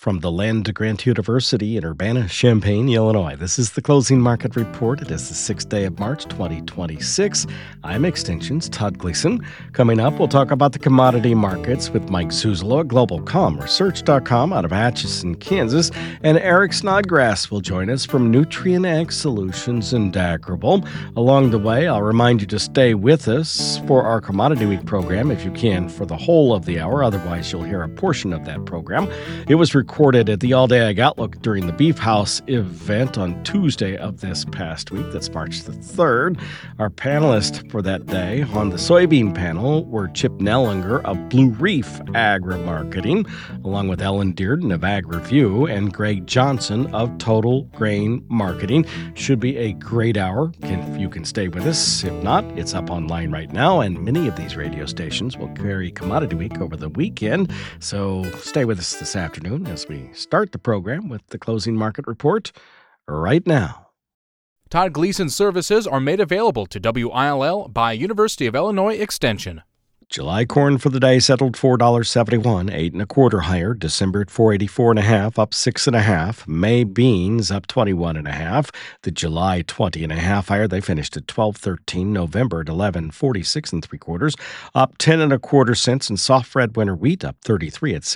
From the land grant University in Urbana-Champaign, Illinois, this is the Closing Market Report. It is the 6th day of March, 2026. I'm Extension's Todd Gleason. Coming up, we'll talk about the commodity markets with Mike Zuzolo at GlobalCommResearch.com out of Atchison, Kansas. And Eric Snodgrass will join us from Nutrien Ag Solutions in Daggerville. Along the way, I'll remind you to stay with us for our Commodity Week program if you can for the whole of the hour. Otherwise, you'll hear a portion of that program. It was recorded at the All Day Ag Outlook during the Beef House event on Tuesday of this past week. That's March the 3rd. Our panelists for that day on the soybean panel were Chip Nellinger of Blue Reef Agri-Marketing, along with Ellen Dearden of Ag Review and Greg Johnson of Total Grain Marketing. Should be a great hour if you can stay with us. If not, it's up online right now, and many of these radio stations will carry Commodity Week over the weekend. So stay with us this afternoon as we start the program with the Closing Market Report right now. Todd Gleason services are made available to WILL by University of Illinois Extension. July corn for the day settled $4.71, 8 1/4 higher. December at $4.84.5, up 6 1/2. May beans up 21 1/2. The July 20 1/2 higher. They finished at $12.13. November at $11.46 3/4, up 10 1/4 cents. And soft red winter wheat up 33 at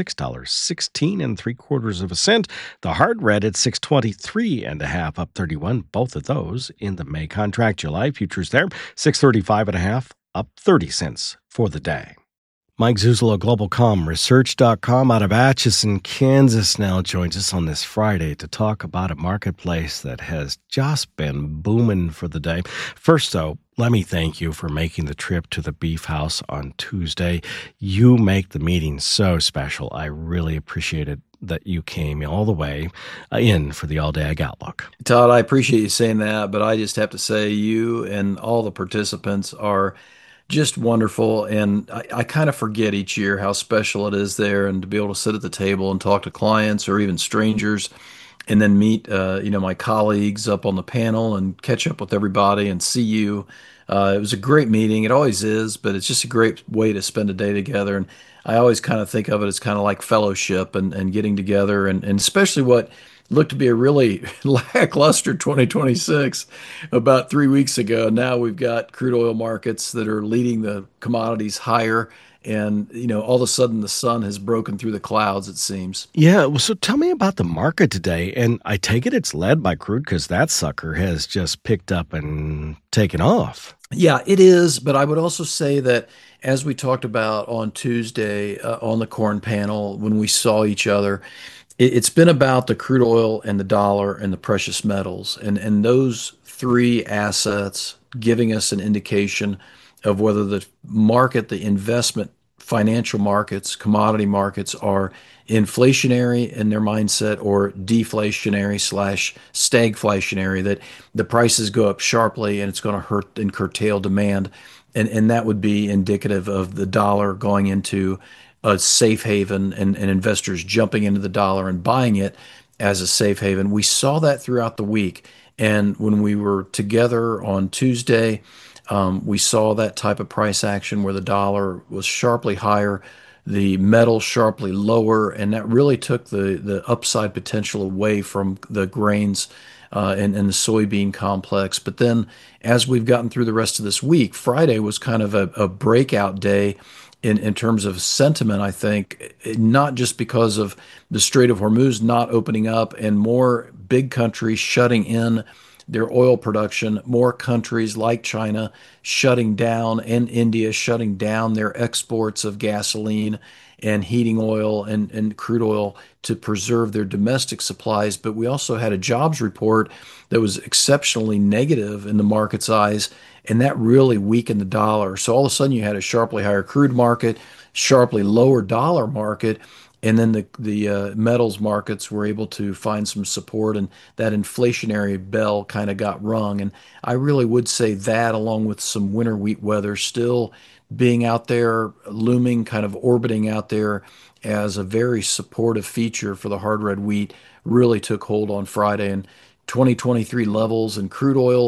$6.16 3/4 cents. The hard red at $6.23 1/2, up 31. Both of those in the May contract. July futures there $6.35 1/2. Up 30 cents for the day. Mike Zuzolo, GlobalCommResearch.com out of Atchison, Kansas, now joins us on this Friday to talk about a marketplace that has just been booming for the day. First, though, let me thank you for making the trip to the Beef House on Tuesday. You make the meeting so special. I really appreciate it that you came all the way in for the All Day Ag Outlook. Todd, I appreciate you saying that, but I just have to say you and all the participants are just wonderful. And I kind of forget each year how special it is there, and to be able to sit at the table and talk to clients or even strangers and then meet, my colleagues up on the panel and catch up with everybody and see you. It was a great meeting. It always is, but it's just a great way to spend a day together. And I always kind of think of it as kind of like fellowship and getting together, and especially what looked to be a really lackluster 2026 about 3 weeks ago. Now we've got crude oil markets that are leading the commodities higher. And, all of a sudden the sun has broken through the clouds, it seems. Yeah. Well, so tell me about the market today. And I take it it's led by crude because that sucker has just picked up and taken off. Yeah, it is. But I would also say that as we talked about on Tuesday on the corn panel, when we saw each other, it's been about the crude oil and the dollar and the precious metals. And those three assets giving us an indication of whether the market, the investment, financial markets, commodity markets are inflationary in their mindset or deflationary / stagflationary, that the prices go up sharply and it's going to hurt and curtail demand. And that would be indicative of the dollar going into a safe haven and investors jumping into the dollar and buying it as a safe haven. We saw that throughout the week. And when we were together on Tuesday, we saw that type of price action where the dollar was sharply higher, the metal sharply lower, and that really took the upside potential away from the grains and the soybean complex. But then as we've gotten through the rest of this week, Friday was kind of a breakout day in terms of sentiment, I think, not just because of the Strait of Hormuz not opening up and more big countries shutting in their oil production, more countries like China shutting down and India shutting down their exports of gasoline and heating oil and crude oil to preserve their domestic supplies. But we also had a jobs report that was exceptionally negative in the market's eyes, and that really weakened the dollar. So all of a sudden you had a sharply higher crude market, sharply lower dollar market, and then the metals markets were able to find some support, and that inflationary bell kind of got rung. And I really would say that, along with some winter wheat weather still being out there, looming, kind of orbiting out there as a very supportive feature for the hard red wheat, really took hold on Friday. And 2023 levels in crude oil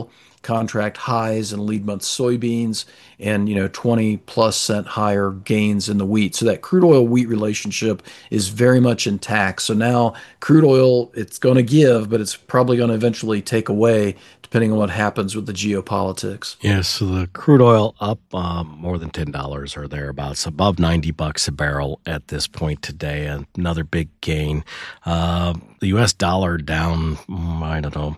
contract highs in lead month soybeans and 20 plus cent higher gains in the wheat. So that crude oil wheat relationship is very much intact. So now crude oil, it's going to give, but it's probably going to eventually take away depending on what happens with the geopolitics. Yeah, so the crude oil up more than $10 or thereabouts, above $90 a barrel at this point today. Another big gain. The U.S. dollar down, I don't know,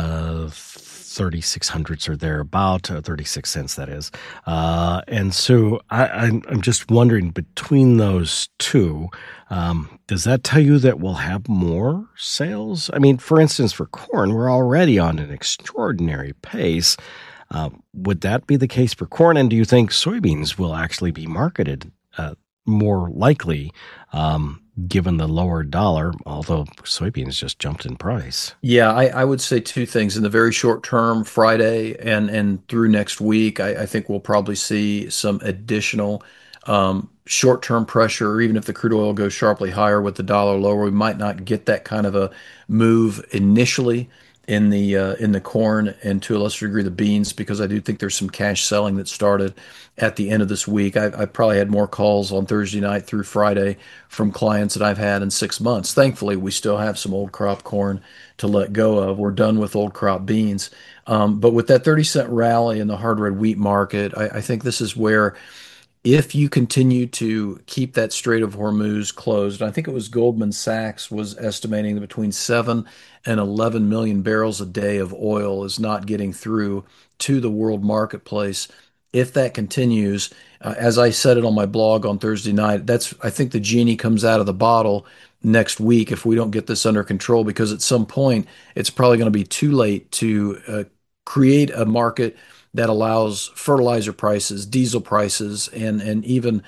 3,600s or thereabout, 36 cents that is. And so I'm just wondering, between those two, does that tell you that we'll have more sales? I mean, for instance, for corn, we're already on an extraordinary pace. Would that be the case for corn? And do you think soybeans will actually be marketed more likely, given the lower dollar, although soybeans just jumped in price? Yeah, I would say two things. In the very short term, Friday and through next week, I think we'll probably see some additional short-term pressure, or even if the crude oil goes sharply higher with the dollar lower, we might not get that kind of a move initially in the corn and to a lesser degree the beans, because I do think there's some cash selling that started at the end of this week. I probably had more calls on Thursday night through Friday from clients that I've had in 6 months. Thankfully, we still have some old crop corn to let go of. We're done with old crop beans. But with that 30-cent rally in the hard red wheat market, I think this is where, if you continue to keep that Strait of Hormuz closed, I think it was Goldman Sachs was estimating that between 7 and 11 million barrels a day of oil is not getting through to the world marketplace. If that continues, as I said it on my blog on Thursday night, I think the genie comes out of the bottle next week if we don't get this under control, because at some point it's probably going to be too late to create a market that allows fertilizer prices, diesel prices, and even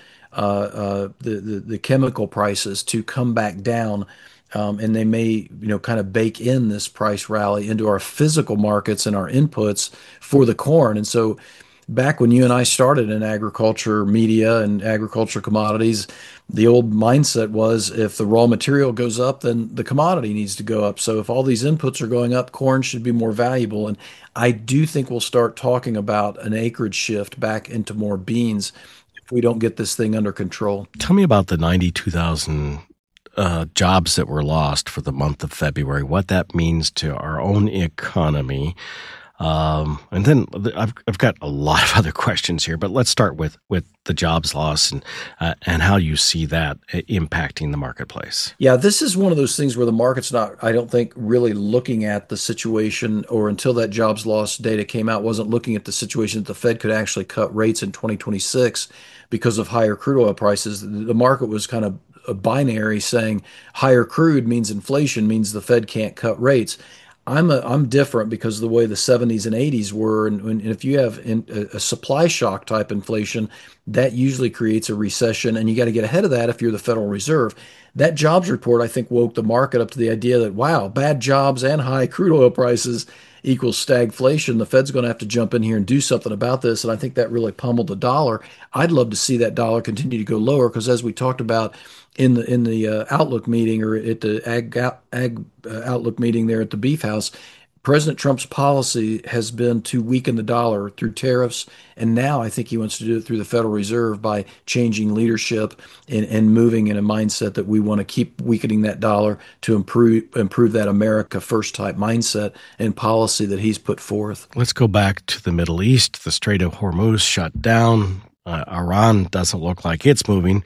the chemical prices to come back down. And they may, kind of bake in this price rally into our physical markets and our inputs for the corn. And so back when you and I started in agriculture media and agriculture commodities, the old mindset was, if the raw material goes up, then the commodity needs to go up. So if all these inputs are going up, corn should be more valuable. And I do think we'll start talking about an acreage shift back into more beans if we don't get this thing under control. Tell me about the 92,000 jobs that were lost for the month of February, what that means to our own economy. And then I've got a lot of other questions here, but let's start with the jobs loss and how you see that impacting the marketplace. Yeah, this is one of those things where the market's not, I don't think, really looking at the situation, or until that jobs loss data came out, wasn't looking at the situation that the Fed could actually cut rates in 2026 because of higher crude oil prices. The market was kind of a binary, saying higher crude means inflation, means the Fed can't cut rates. I'm different because of the way the 70s and 80s were, and if you have a supply shock type inflation, that usually creates a recession, and you got to get ahead of that if you're the Federal Reserve. That jobs report, I think, woke the market up to the idea that, wow, bad jobs and high crude oil prices equals stagflation. The Fed's going to have to jump in here and do something about this, and I think that really pummeled the dollar. I'd love to see that dollar continue to go lower, because as we talked about in the Outlook meeting, or at the Ag Outlook meeting there at the Beef House, President Trump's policy has been to weaken the dollar through tariffs, and now I think he wants to do it through the Federal Reserve by changing leadership and moving in a mindset that we want to keep weakening that dollar to improve that America First type mindset and policy that he's put forth. Let's go back to the Middle East. The Strait of Hormuz shut down. Iran doesn't look like it's moving.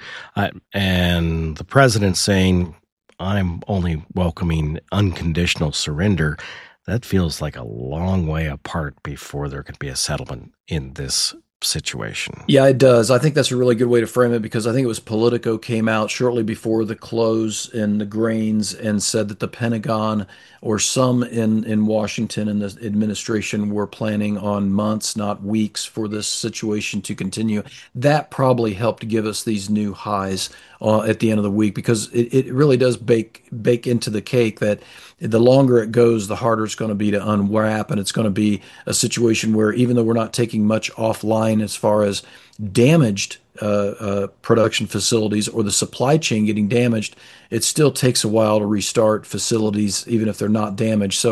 And the president's saying, I'm only welcoming unconditional surrender. That feels like a long way apart before there could be a settlement in this situation. Yeah, it does. I think that's a really good way to frame it, because I think it was Politico came out shortly before the close in the grains and said that the Pentagon, or some in Washington and the administration, were planning on months, not weeks, for this situation to continue. That probably helped give us these new highs at the end of the week, because it really does bake into the cake that the longer it goes, the harder it's going to be to unwrap. And it's going to be a situation where, even though we're not taking much offline as far as damaged production facilities or the supply chain getting damaged, it still takes a while to restart facilities, even if they're not damaged. So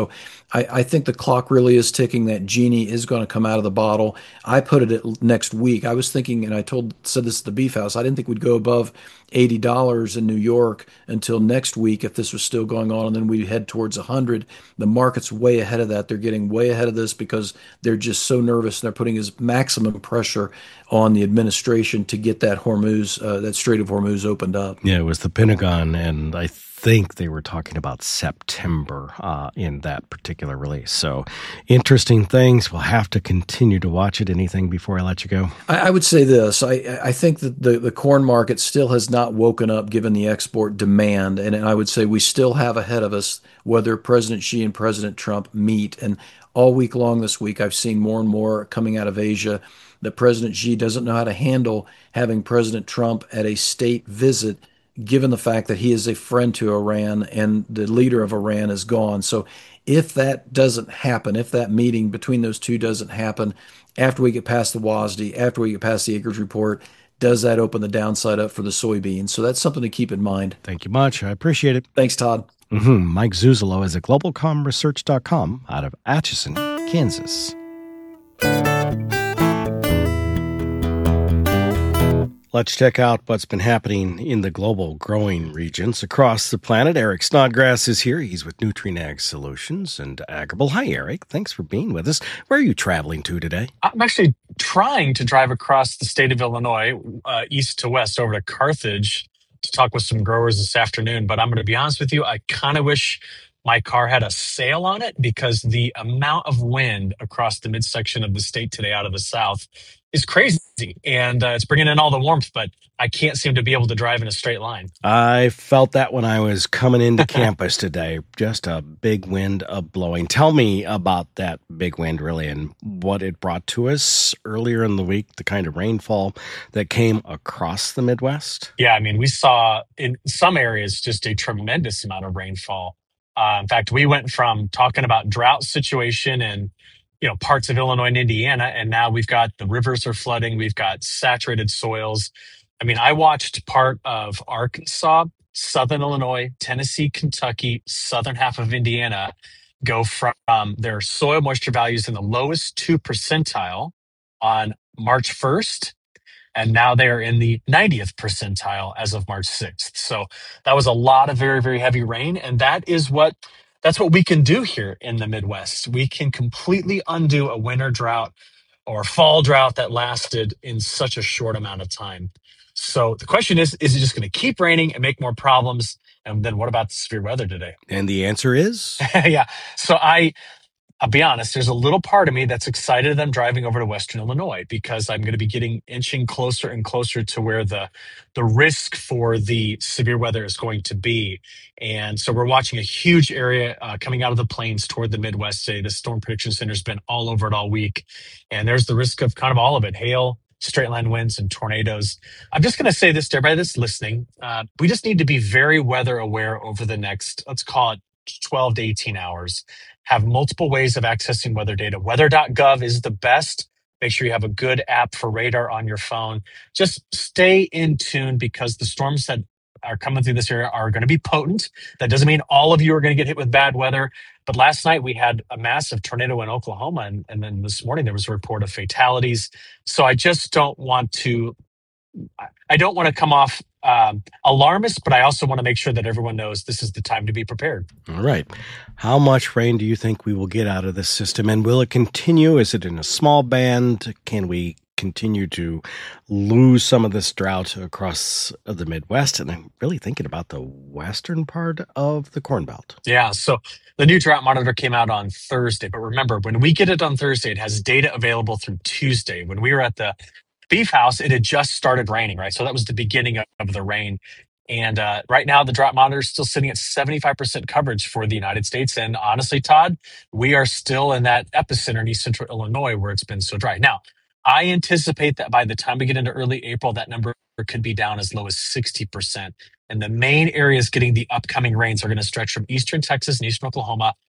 I think the clock really is ticking. That genie is going to come out of the bottle. I put it at next week. I was thinking, and said this at the Beef House. I didn't think we'd go above $80 in New York until next week if this was still going on, and then we head towards 100. The market's way ahead of that. They're getting way ahead of this because they're just so nervous, and they're putting as maximum pressure on the administration to get that Strait of Hormuz opened up. Yeah, it was the Pentagon, and I think they were talking about September in that particular release. So interesting things. We'll have to continue to watch it. Anything before I let you go? I would say this. I think that the corn market still has not woken up given the export demand. And I would say we still have ahead of us whether President Xi and President Trump meet. And all week long this week, I've seen more and more coming out of Asia that President Xi doesn't know how to handle having President Trump at a state visit, given the fact that he is a friend to Iran and the leader of Iran is gone. So if that doesn't happen, if that meeting between those two doesn't happen, after we get past the WASDE, after we get past the acreage report, does that open the downside up for the soybeans? So that's something to keep in mind. Thank you much. I appreciate it. Thanks, Todd. Mike Zuzolo is at globalcomresearch.com out of Atchison, Kansas. Let's check out what's been happening in the global growing regions across the planet. Eric Snodgrass is here. He's with Nutrien Ag Solutions and Agrible. Hi, Eric. Thanks for being with us. Where are you traveling to today? I'm actually trying to drive across the state of Illinois, east to west over to Carthage to talk with some growers this afternoon. But I'm going to be honest with you, I kind of wish my car had a sail on it because the amount of wind across the midsection of the state today out of the south is crazy. And it's bringing in all the warmth, but I can't seem to be able to drive in a straight line. I felt that when I was coming into campus today. Just a big wind blowing. Tell me about that big wind, really, and what it brought to us earlier in the week, the kind of rainfall that came across the Midwest. Yeah, I mean, we saw in some areas just a tremendous amount of rainfall. In fact, we went from talking about drought situation and parts of Illinois and Indiana, and now we've got the rivers are flooding. We've got saturated soils. I mean, I watched part of Arkansas, southern Illinois, Tennessee, Kentucky, southern half of Indiana go from their soil moisture values in the lowest 2 percentile on March 1st. And now they're in the 90th percentile as of March 6th. So that was a lot of very, very heavy rain. And that's what we can do here in the Midwest. We can completely undo a winter drought or fall drought that lasted in such a short amount of time. So the question is it just going to keep raining and make more problems? And then what about the severe weather today? And the answer is? Yeah. So I'll be honest, there's a little part of me that's excited that I'm driving over to Western Illinois because I'm going to be inching closer and closer to where the risk for the severe weather is going to be. And so we're watching a huge area coming out of the plains toward the Midwest today. The Storm Prediction Center has been all over it all week. And there's the risk of kind of all of it, hail, straight line winds, and tornadoes. I'm just going to say this to everybody that's listening. We just need to be very weather aware over the next, let's call it 12 to 18 hours. Have multiple ways of accessing weather data. Weather.gov is the best. Make sure you have a good app for radar on your phone. Just stay in tune because the storms that are coming through this area are going to be potent. That doesn't mean all of you are going to get hit with bad weather. But last night we had a massive tornado in Oklahoma. And then this morning there was a report of fatalities. So I just don't want to come off alarmist, but I also want to make sure that everyone knows this is the time to be prepared. All right. How much rain do you think we will get out of this system? And will it continue? Is it in a small band? Can we continue to lose some of this drought across the Midwest? And I'm really thinking about the western part of the Corn Belt. Yeah. So the new drought monitor came out on Thursday. But remember, when we get it on Thursday, it has data available through Tuesday. When we were at the Beef House, it had just started raining, right? So that was the beginning of the rain. And right now, the drought monitor is still sitting at 75% coverage for the United States. And honestly, Todd, we are still in that epicenter in East Central Illinois where it's been so dry. Now, I anticipate that by the time we get into early April, that number could be down as low as 60%. And the main areas getting the upcoming rains are going to stretch from eastern Texas and eastern Oklahoma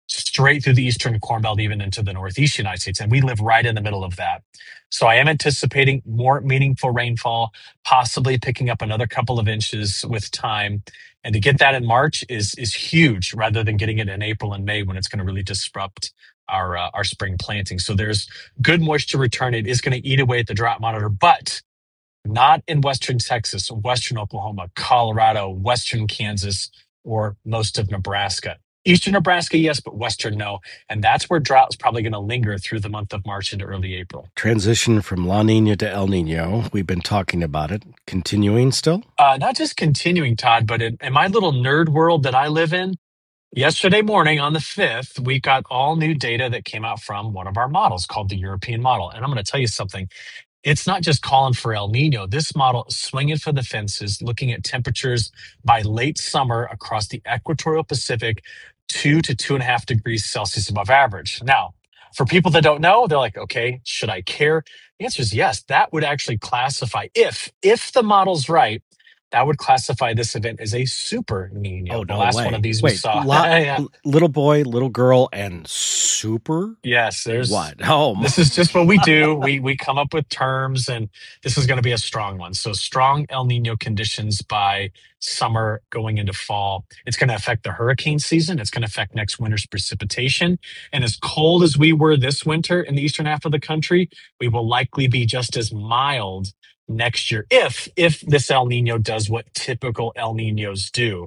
straight through the eastern Corn Belt, even into the northeast United States. And we live right in the middle of that. So I am anticipating more meaningful rainfall, possibly picking up another couple of inches with time. And to get that in March is huge, rather than getting it in April and May when it's going to really disrupt our spring planting. So there's good moisture return. It is going to eat away at the drought monitor, but not in western Texas, western Oklahoma, Colorado, western Kansas, or most of Nebraska. Eastern Nebraska, yes, but western, no. And that's where drought is probably going to linger through the month of March into early April. Transition from La Nina to El Nino. We've been talking about it. Continuing still? Not just continuing, Todd, but in my little nerd world that I live in, yesterday morning on the 5th, we got all new data that came out from one of our models called the European model. And I'm going to tell you something. It's not just calling for El Nino. This model is swinging for the fences, looking at temperatures by late summer across the equatorial Pacific, 2 to 2.5 degrees Celsius above average. Now, for people that don't know, they're like, okay, should I care? The answer is yes. That would actually classify, if the model's right, that would classify this event as a super Nino. Oh, the no last way. one of these we saw. Yeah. Little boy, little girl, and super? Yes, there's what? Oh, this is just what we do. We come up with terms, and this is going to be a strong one. So strong El Nino conditions by summer going into fall. It's going to affect the hurricane season. It's going to affect next winter's precipitation. And as cold as we were this winter in the eastern half of the country, we will likely be just as mild next year if this El Nino does what typical El Ninos do.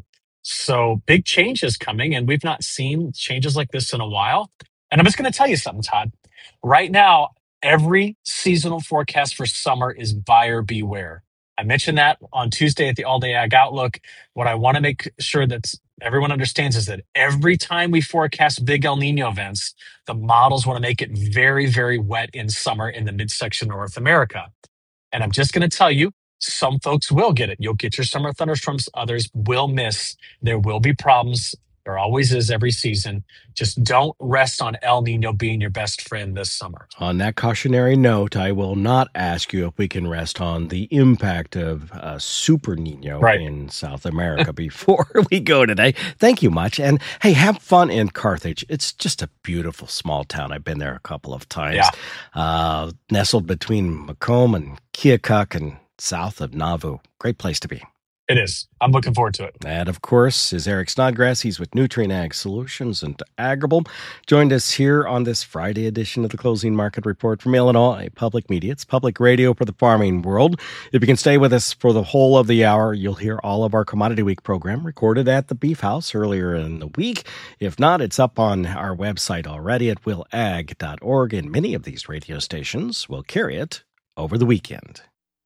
So big changes coming, and we've not seen changes like this in a while. And I'm just going to tell you something, Todd. Right now, every seasonal forecast for summer is buyer beware. I mentioned that on Tuesday at the All Day Ag Outlook. What I want to make sure that everyone understands is that every time we forecast big El Nino events, the models want to make it very, very wet in summer in the midsection of North America. And I'm just going to tell you, some folks will get it. You'll get your summer thunderstorms. Others will miss. There will be problems. There always is every season. Just don't rest on El Nino being your best friend this summer. On that cautionary note, I will not ask you if we can rest on the impact of Super Nino in South America before we go today. Thank you much. And hey, have fun in Carthage. It's just a beautiful small town. I've been there a couple of times. Yeah. Nestled between Macomb and Keokuk and south of Nauvoo. Great place to be. It is. I'm looking forward to it. That, of course, is Eric Snodgrass. He's with Nutrien Ag Solutions and Agrable. Joined us here on this Friday edition of the Closing Market Report from Illinois Public Media. It's public radio for the farming world. If you can stay with us for the whole of the hour, you'll hear all of our Commodity Week program recorded at the Beef House earlier in the week. If not, it's up on our website already at willag.org, and many of these radio stations will carry it over the weekend.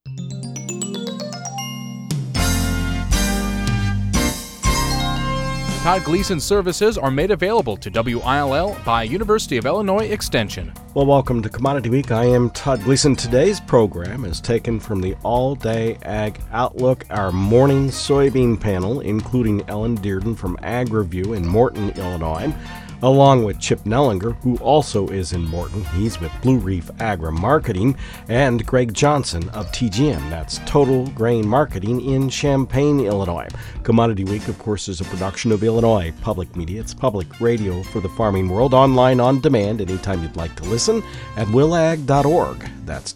Todd Gleason services are made available to WILL by University of Illinois Extension. Well, welcome to Commodity Week. I am Todd Gleason. Today's program is taken from the All Day Ag Outlook, our morning soybean panel, including Ellen Dearden from Ag Review in Morton, Illinois, along with Chip Nellinger, who also is in Morton. He's with Blue Reef Agri-Marketing, and Greg Johnson of TGM. That's Total Grain Marketing in Champaign, Illinois. Commodity Week, of course, is a production of Illinois Public Media. It's public radio for the farming world, online on demand anytime you'd like to listen at willag.org. That's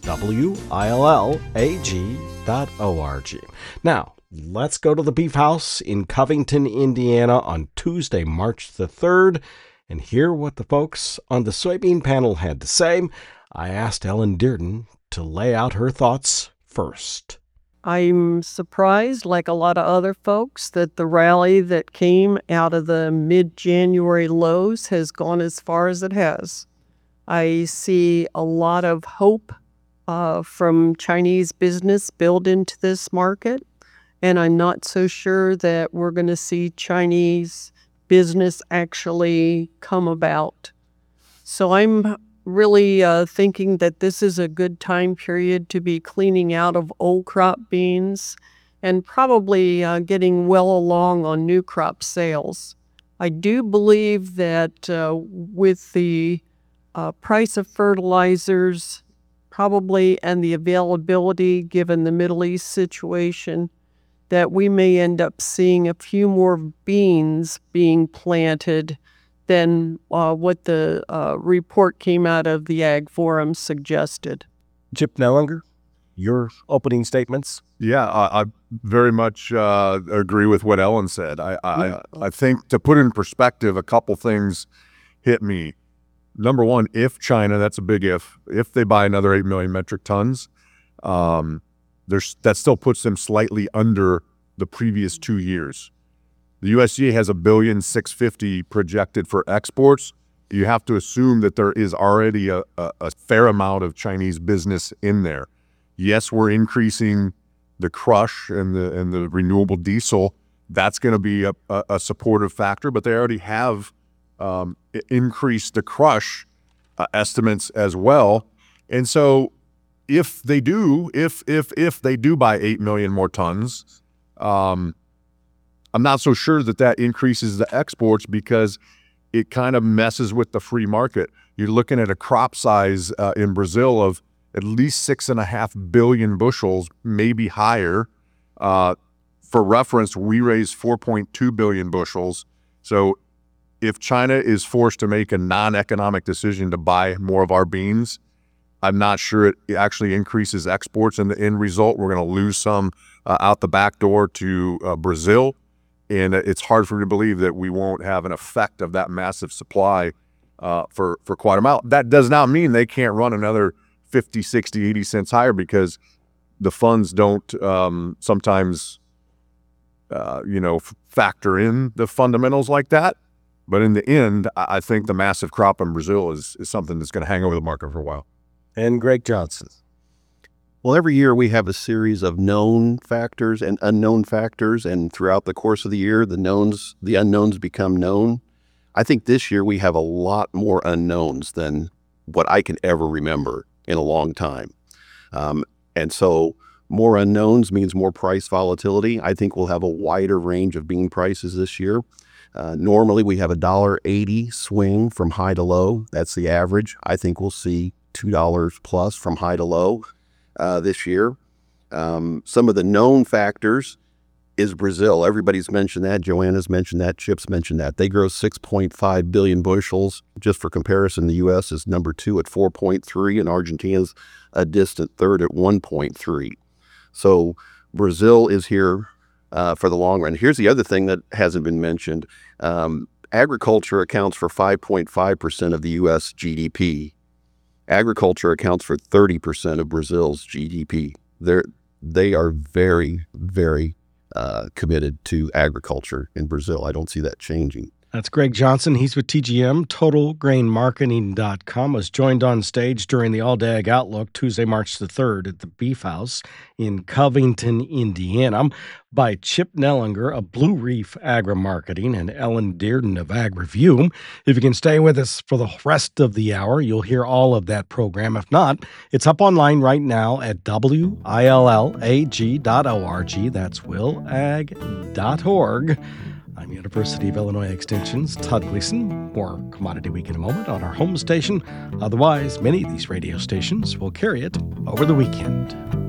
WILLAG.org. Now, let's go to the Beef House in Covington, Indiana on Tuesday, March the 3rd, and hear what the folks on the soybean panel had to say. I asked Ellen Dearden to lay out her thoughts first. I'm surprised, like a lot of other folks, that the rally that came out of the mid-January lows has gone as far as it has. I see a lot of hope from Chinese business built into this market, and I'm not so sure that we're going to see Chinese business actually come about. So I'm really thinking that this is a good time period to be cleaning out of old crop beans and probably getting well along on new crop sales. I do believe that with the price of fertilizers probably and the availability given the Middle East situation, that we may end up seeing a few more beans being planted than what the report came out of the Ag Forum suggested. Chip Nellinger, your opening statements? Yeah, I very much agree with what Ellen said. I think, to put in perspective, a couple things hit me. Number one, if China, that's a big if they buy another 8 million metric tons, that still puts them slightly under the previous 2 years. The USDA has $1.65 billion projected for exports. You have to assume that there is already a fair amount of Chinese business in there. Yes, we're increasing the crush and the renewable diesel. That's going to be a supportive factor, but they already have increased the crush estimates as well. And so if they do buy 8 million more tons, I'm not so sure that increases the exports, because it kind of messes with the free market. You're looking at a crop size in Brazil of at least 6.5 billion bushels, maybe higher. For reference, we raise 4.2 billion bushels. So if China is forced to make a non-economic decision to buy more of our beans, I'm not sure it actually increases exports. In the end result, we're going to lose some out the back door to Brazil. And it's hard for me to believe that we won't have an effect of that massive supply for quite a while. That does not mean they can't run another 50, 60, 80 cents higher, because the funds don't sometimes, factor in the fundamentals like that. But in the end, I think the massive crop in Brazil is something that's going to hang over the market for a while. And Greg Johnson. Well, every year we have a series of known factors and unknown factors, and throughout the course of the year, the unknowns become known. I think this year we have a lot more unknowns than what I can ever remember in a long time. And so more unknowns means more price volatility. I think we'll have a wider range of bean prices this year. Normally we have a $1.80 swing from high to low. That's the average. I think we'll see $2 plus from high to low this year. Some of the known factors is Brazil. Everybody's mentioned that. Joanna's mentioned that. Chip's mentioned that. They grow 6.5 billion bushels. Just for comparison, the U.S. is number 2 at 4.3, and Argentina's a distant third at 1.3. So Brazil is here for the long run. Here's the other thing that hasn't been mentioned. Agriculture accounts for 5.5% of the U.S. GDP. Agriculture accounts for 30% of Brazil's GDP. They are very, very committed to agriculture in Brazil. I don't see that changing. That's Greg Johnson. He's with TGM. TotalGrainMarketing.com was joined on stage during the All-Day Ag Outlook Tuesday, March the 3rd at the Beef House in Covington, Indiana, by Chip Nellinger of Blue Reef Agri-Marketing and Ellen Dearden of Ag Review. If you can stay with us for the rest of the hour, you'll hear all of that program. If not, it's up online right now at willag.org. That's willag.org. I'm University of Illinois Extension's Todd Gleason. More Commodity Week in a moment on our home station. Otherwise, many of these radio stations will carry it over the weekend.